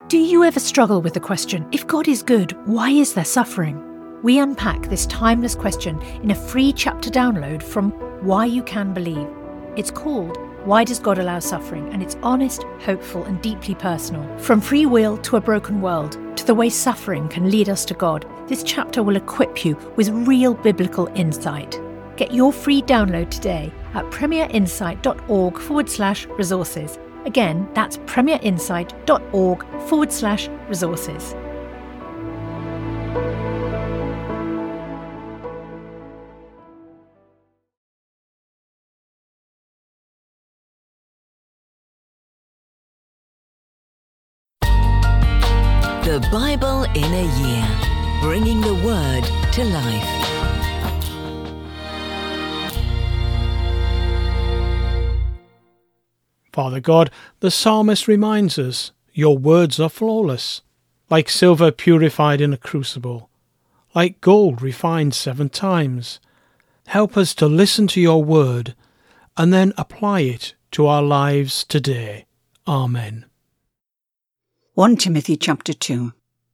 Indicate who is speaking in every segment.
Speaker 1: Do you ever struggle with the question, if God is good, why is there suffering? We unpack this timeless question in a free chapter download from Why You Can Believe. It's called Why Does God Allow Suffering? And it's honest, hopeful and deeply personal. From free will to a broken world, to the way suffering can lead us to God, this chapter will equip you with real biblical insight. Get your free download today at premierinsight.org/resources. Again, that's premierinsight.org/resources.
Speaker 2: The Bible in a Year, bringing the Word to life.
Speaker 3: Father God, the psalmist reminds us, your words are flawless, like silver purified in a crucible, like gold refined 7 times. Help us to listen to your word and then apply it to our lives today. Amen.
Speaker 4: 1 Timothy chapter 2.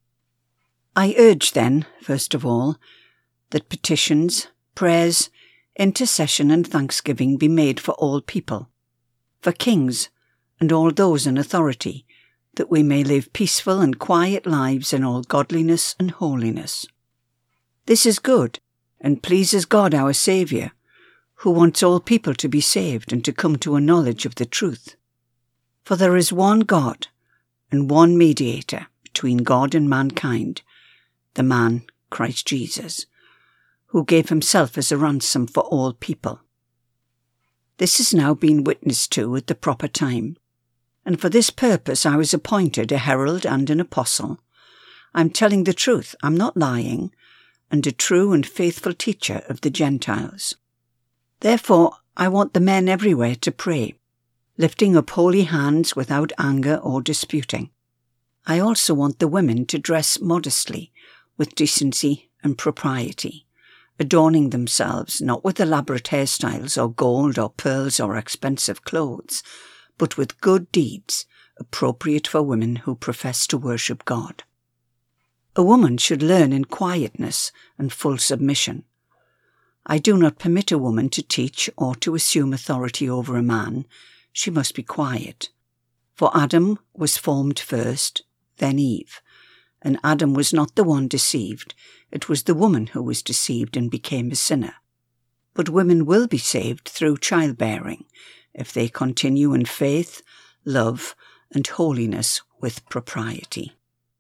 Speaker 4: I urge then, first of all, that petitions, prayers, intercession and thanksgiving be made for all people, for kings and all those in authority, that we may live peaceful and quiet lives in all godliness and holiness. This is good and pleases God our Saviour, who wants all people to be saved and to come to a knowledge of the truth. For there is one God and one mediator between God and mankind, the man Christ Jesus, who gave himself as a ransom for all people. This has now been witnessed to at the proper time, and for this purpose I was appointed a herald and an apostle. I'm telling the truth, I'm not lying, and a true and faithful teacher of the Gentiles. Therefore I want the men everywhere to pray, lifting up holy hands without anger or disputing. I also want the women to dress modestly, with decency and propriety, adorning themselves not with elaborate hairstyles or gold or pearls or expensive clothes, but with good deeds appropriate for women who profess to worship God. A woman should learn in quietness and full submission. I do not permit a woman to teach or to assume authority over a man. She must be quiet. For Adam was formed first, then Eve, and Adam was not the one deceived. It was the woman who was deceived and became a sinner. But women will be saved through childbearing, if they continue in faith, love, and holiness with propriety.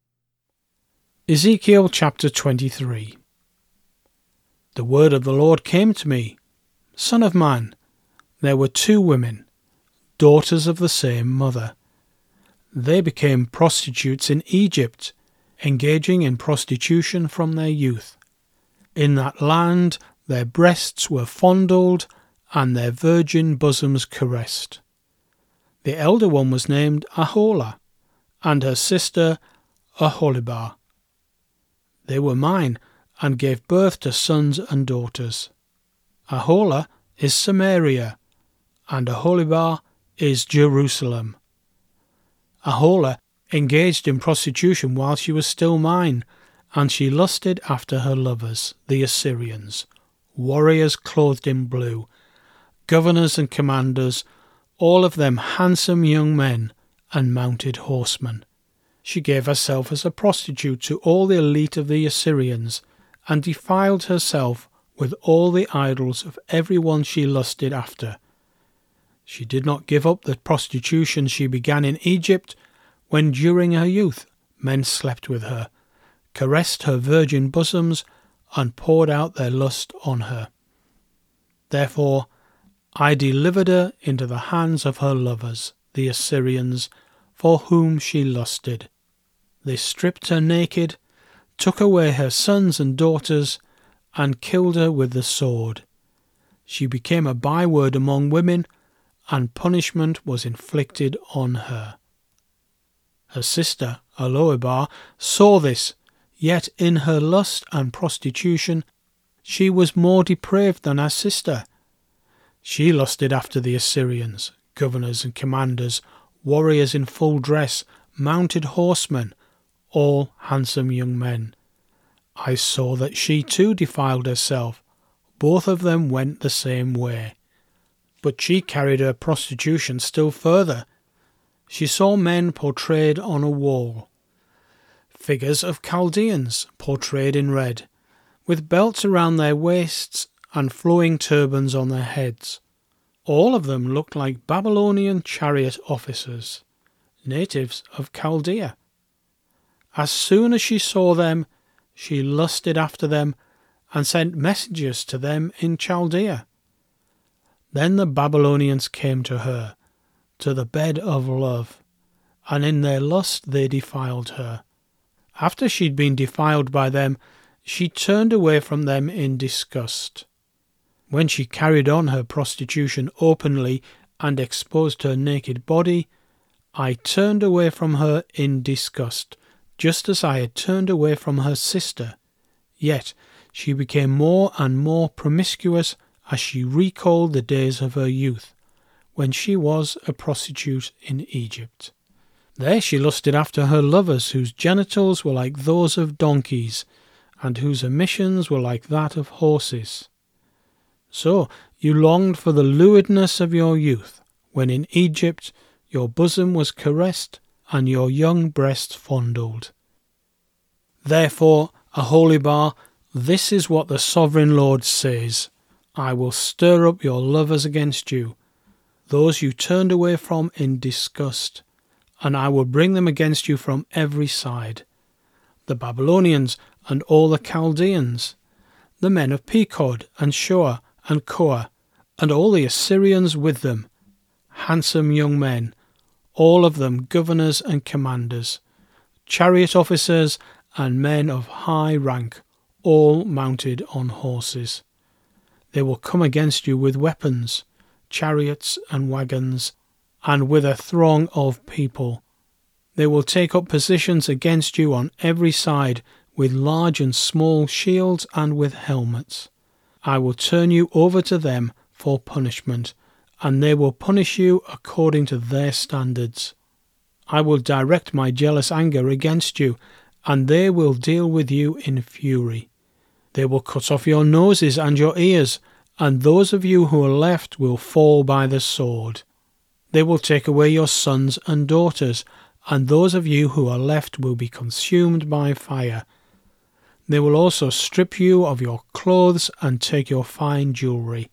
Speaker 3: Ezekiel chapter 23. The word of the Lord came to me, Son of man, there were 2 women, daughters of the same mother. They became prostitutes in Egypt, engaging in prostitution from their youth. In that land their breasts were fondled and their virgin bosoms caressed. The elder one was named Aholah, and her sister Aholibah. They were mine, and gave birth to sons and daughters. Aholah is Samaria, and Aholibah is Jerusalem. Aholah engaged in prostitution while she was still mine, and she lusted after her lovers, the Assyrians, warriors clothed in blue, governors and commanders, all of them handsome young men and mounted horsemen. She gave herself as a prostitute to all the elite of the Assyrians, and defiled herself with all the idols of every one she lusted after. She did not give up the prostitution she began in Egypt, when during her youth men slept with her, caressed her virgin bosoms, and poured out their lust on her. Therefore I delivered her into the hands of her lovers, the Assyrians, for whom she lusted. They stripped her naked, took away her sons and daughters, and killed her with the sword. She became a byword among women, and punishment was inflicted on her. Her sister, Aholibah, saw this, yet in her lust and prostitution she was more depraved than her sister. She lusted after the Assyrians, governors and commanders, warriors in full dress, mounted horsemen, all handsome young men. I saw that she too defiled herself. Both of them went the same way. But she carried her prostitution still further. She saw men portrayed on a wall, figures of Chaldeans portrayed in red, with belts around their waists and flowing turbans on their heads. All of them looked like Babylonian chariot officers, natives of Chaldea. As soon as she saw them, she lusted after them and sent messengers to them in Chaldea. Then the Babylonians came to her, to the bed of love, and in their lust they defiled her. After she'd been defiled by them, she turned away from them in disgust. When she carried on her prostitution openly and exposed her naked body, I turned away from her in disgust, just as I had turned away from her sister. Yet she became more and more promiscuous as she recalled the days of her youth, when she was a prostitute in Egypt. There she lusted after her lovers, whose genitals were like those of donkeys, and whose emissions were like that of horses. So you longed for the lewdness of your youth, when in Egypt your bosom was caressed and your young breast fondled. Therefore, Aholibah, this is what the Sovereign Lord says: I will stir up your lovers against you, those you turned away from in disgust, and I will bring them against you from every side: the Babylonians and all the Chaldeans, the men of Pekod and Shoa and Koa, and all the Assyrians with them, handsome young men, all of them governors and commanders, chariot officers and men of high rank, all mounted on horses. They will come against you with weapons, chariots and wagons, and with a throng of people. They will take up positions against you on every side, with large and small shields and with helmets. I will turn you over to them for punishment, and they will punish you according to their standards. I will direct my jealous anger against you, and they will deal with you in fury. They will cut off your noses and your ears, and those of you who are left will fall by the sword. They will take away your sons and daughters, and those of you who are left will be consumed by fire. They will also strip you of your clothes and take your fine jewellery.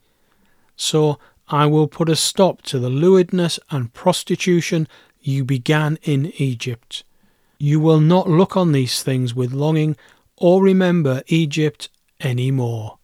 Speaker 3: So I will put a stop to the lewdness and prostitution you began in Egypt. You will not look on these things with longing or remember Egypt any more.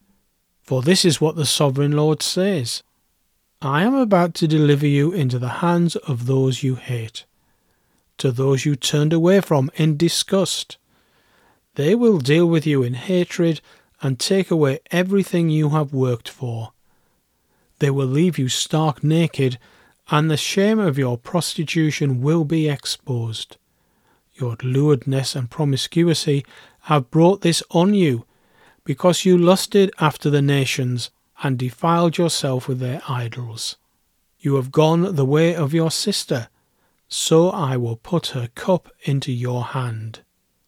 Speaker 3: For this is what the Sovereign Lord says: I am about to deliver you into the hands of those you hate, to those you turned away from in disgust. They will deal with you in hatred and take away everything you have worked for. They will leave you stark naked, and the shame of your prostitution will be exposed. Your lewdness and promiscuity have brought this on you, because you lusted after the nations and defiled yourself with their idols. You have gone the way of your sister, so I will put her cup into your hand.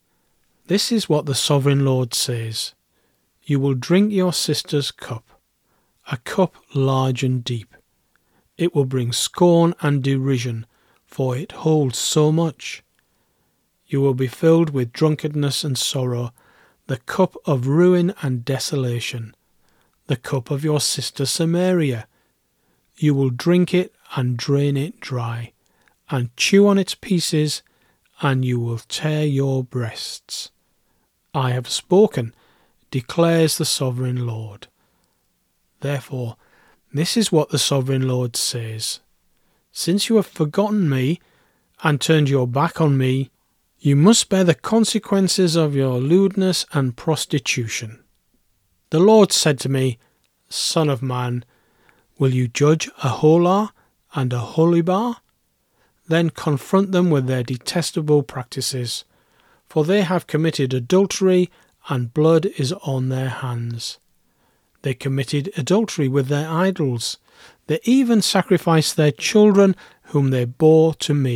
Speaker 3: This is what the Sovereign Lord says: You will drink your sister's cup, a cup large and deep. It will bring scorn and derision, for it holds so much. You will be filled with drunkenness and sorrow, the cup of ruin and desolation, the cup of your sister Samaria. You will drink it and drain it dry, and chew on its pieces, and you will tear your breasts. I have spoken, declares the Sovereign Lord. Therefore, this is what the Sovereign Lord says: Since you have forgotten me and turned your back on me, you must bear the consequences of your lewdness and prostitution. The Lord said to me, Son of man, will you judge Aholah and Aholibah? Then confront them with their detestable practices, for they have committed adultery, and blood is on their hands. They committed adultery with their idols. They even sacrificed their children whom they bore to me,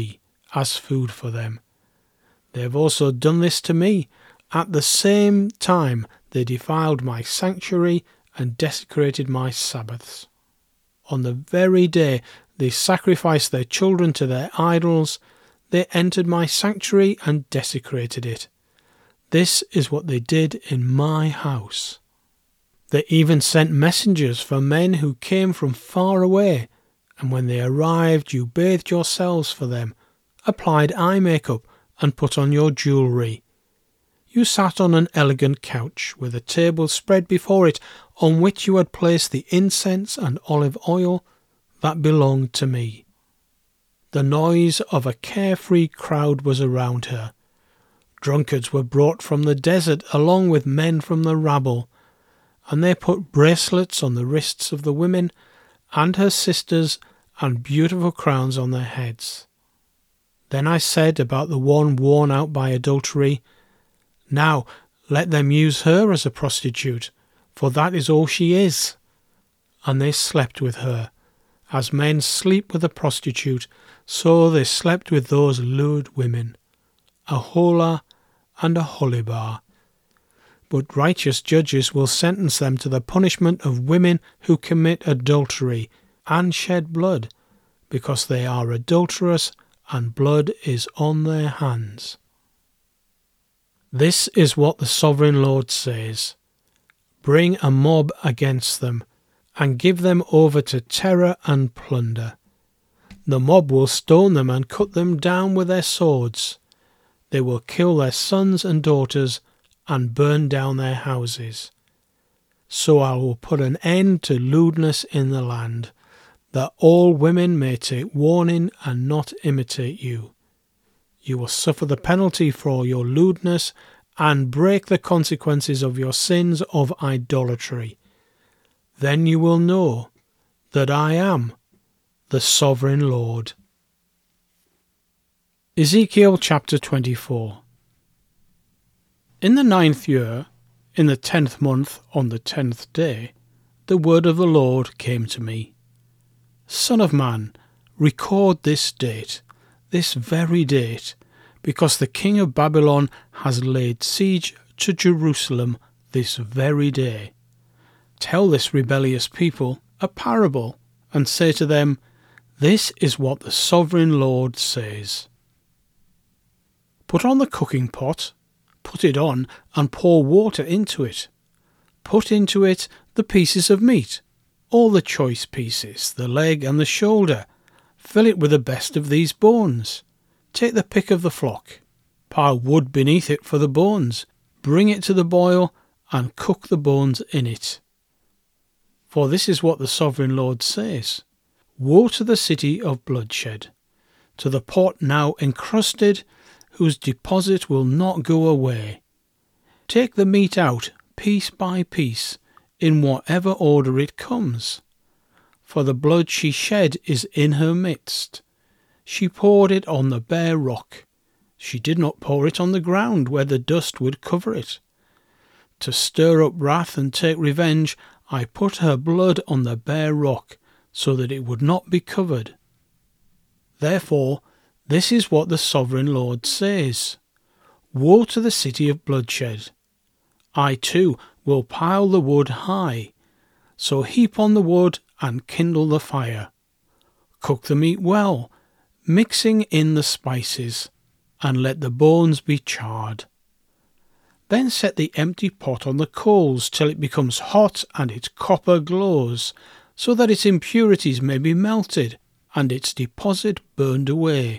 Speaker 3: as food for them. They have also done this to me. At the same time they defiled my sanctuary and desecrated my Sabbaths. On the very day they sacrificed their children to their idols, they entered my sanctuary and desecrated it. This is what they did in my house. They even sent messengers for men who came from far away, and when they arrived you bathed yourselves for them, applied eye makeup, and put on your jewellery. You sat on an elegant couch with a table spread before it, on which you had placed the incense and olive oil that belonged to me. The noise of a carefree crowd was around her. Drunkards were brought from the desert along with men from the rabble, and they put bracelets on the wrists of the women and her sisters and beautiful crowns on their heads. Then I said about the one worn out by adultery, "Now let them use her as a prostitute, for that is all she is." And they slept with her. As men sleep with a prostitute, so they slept with those lured women, Aholah and Aholibah. But righteous judges will sentence them to the punishment of women who commit adultery and shed blood, because they are adulterous and blood is on their hands. This is what the Sovereign Lord says. Bring a mob against them, and give them over to terror and plunder. The mob will stone them and cut them down with their swords. They will kill their sons and daughters and burn down their houses. So I will put an end to lewdness in the land, that all women may take warning and not imitate you. You will suffer the penalty for your lewdness and break the consequences of your sins of idolatry. Then you will know that I am the Sovereign Lord. Ezekiel chapter 24. In the 9th year, in the 10th month, on the 10th day, the word of the Lord came to me. Son of man, record this date, this very date, because the king of Babylon has laid siege to Jerusalem this very day. Tell this rebellious people a parable, and say to them, This is what the Sovereign Lord says. Put on the cooking pot, put it on, and pour water into it. Put into it the pieces of meat, all the choice pieces, the leg and the shoulder. Fill it with the best of these bones. Take the pick of the flock. Pile wood beneath it for the bones. Bring it to the boil, and cook the bones in it. For this is what the Sovereign Lord says. Woe to the city of bloodshed, to the pot now encrusted, whose deposit will not go away. Take the meat out, piece by piece, in whatever order it comes. For the blood she shed is in her midst. She poured it on the bare rock. She did not pour it on the ground, where the dust would cover it. To stir up wrath and take revenge, I put her blood on the bare rock, so that it would not be covered. Therefore, this is what the Sovereign Lord says. Woe to the city of bloodshed! I too will pile the wood high, so heap on the wood and kindle the fire. Cook the meat well, mixing in the spices, and let the bones be charred. Then set the empty pot on the coals till it becomes hot and its copper glows, so that its impurities may be melted and its deposit burned away.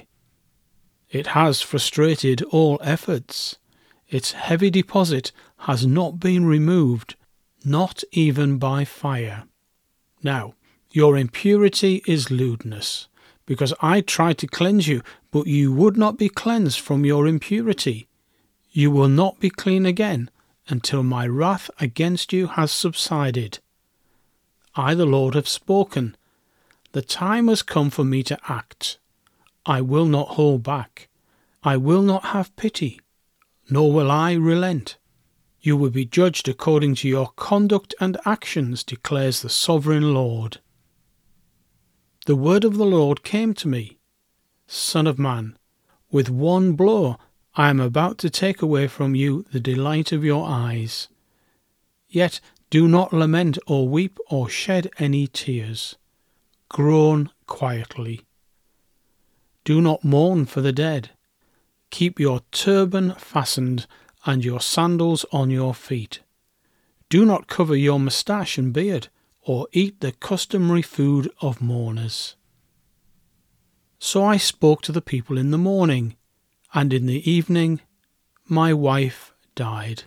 Speaker 3: It has frustrated all efforts. Its heavy deposit has not been removed, not even by fire. Now, your impurity is lewdness, because I tried to cleanse you, but you would not be cleansed from your impurity. You will not be clean again until my wrath against you has subsided. I, the Lord, have spoken. The time has come for me to act. I will not hold back. I will not have pity, nor will I relent. You will be judged according to your conduct and actions, declares the Sovereign Lord. The word of the Lord came to me. Son of man, With one blow I am about to take away from you the delight of your eyes. Yet do not lament or weep or shed any tears. Groan quietly. Do not mourn for the dead. Keep your turban fastened and your sandals on your feet. Do not cover your moustache and beard, or eat the customary food of mourners. So I spoke to the people in the morning, and in the evening my wife died.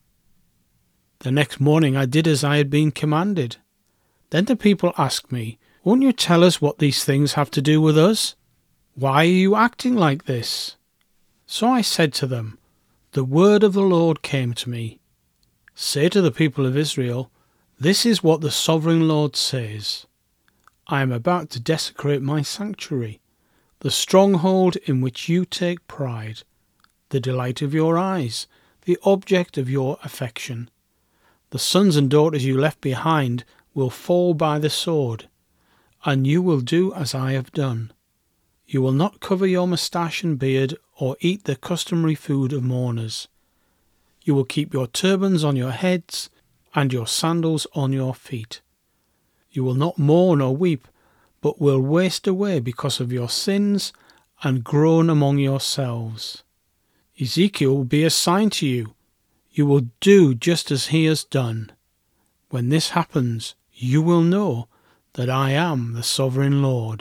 Speaker 3: The next morning I did as I had been commanded. Then the people asked me, "Won't you tell us what these things have to do with us? Why are you acting like this?" So I said to them, "The word of the Lord came to me. Say to the people of Israel, this is what the sovereign Lord says. I am about to desecrate my sanctuary, the stronghold in which you take pride, the delight of your eyes, the object of your affection. The sons and daughters you left behind will fall by the sword, and you will do as I have done. You will not cover your moustache and beard or eat the customary food of mourners. You will keep your turbans on your heads and your sandals on your feet. You will not mourn or weep, but will waste away because of your sins and groan among yourselves. Ezekiel will be a sign to you. You will do just as he has done. When this happens, you will know that I am the sovereign Lord.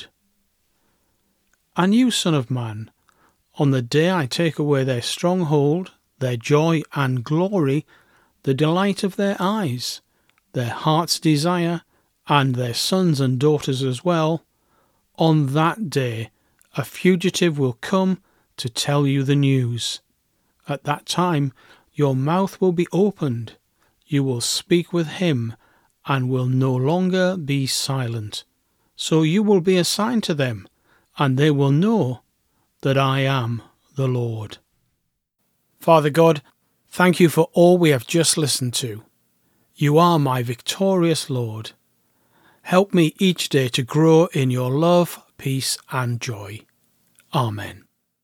Speaker 3: And you, son of man, on the day I take away their stronghold, their joy and glory, the delight of their eyes, their heart's desire, and their sons and daughters as well, on that day a fugitive will come to tell you the news. At that time your mouth will be opened, you will speak with him, and will no longer be silent. So you will be a sign to them, and they will know that I am the Lord. Father God, thank you for all we have just listened to. You are my victorious Lord. Help me each day to grow in your love, peace and joy. Amen.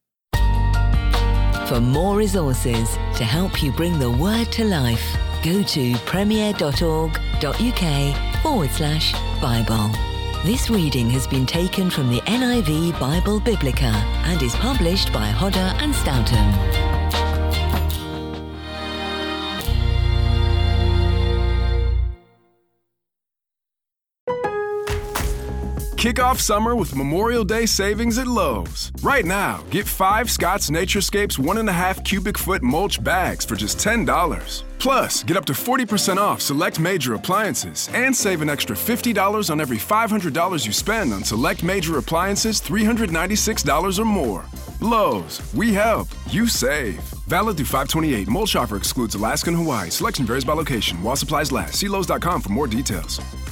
Speaker 2: For more resources to help you bring the word to life, go to premier.org.uk/Bible. This reading has been taken from the NIV Bible Biblica and is published by Hodder and Stoughton.
Speaker 5: Kick off summer with Memorial Day savings at Lowe's. Right now, get 5 Scott's Naturescapes 1.5 cubic foot mulch bags for just $10. Plus, get up to 40% off select major appliances and save an extra $50 on every $500 you spend on select major appliances $396 or more. Lowe's, we help, you save. Valid through 5/28. Mulch offer excludes Alaska and Hawaii. Selection varies by location. While supplies last. See Lowe's.com for more details.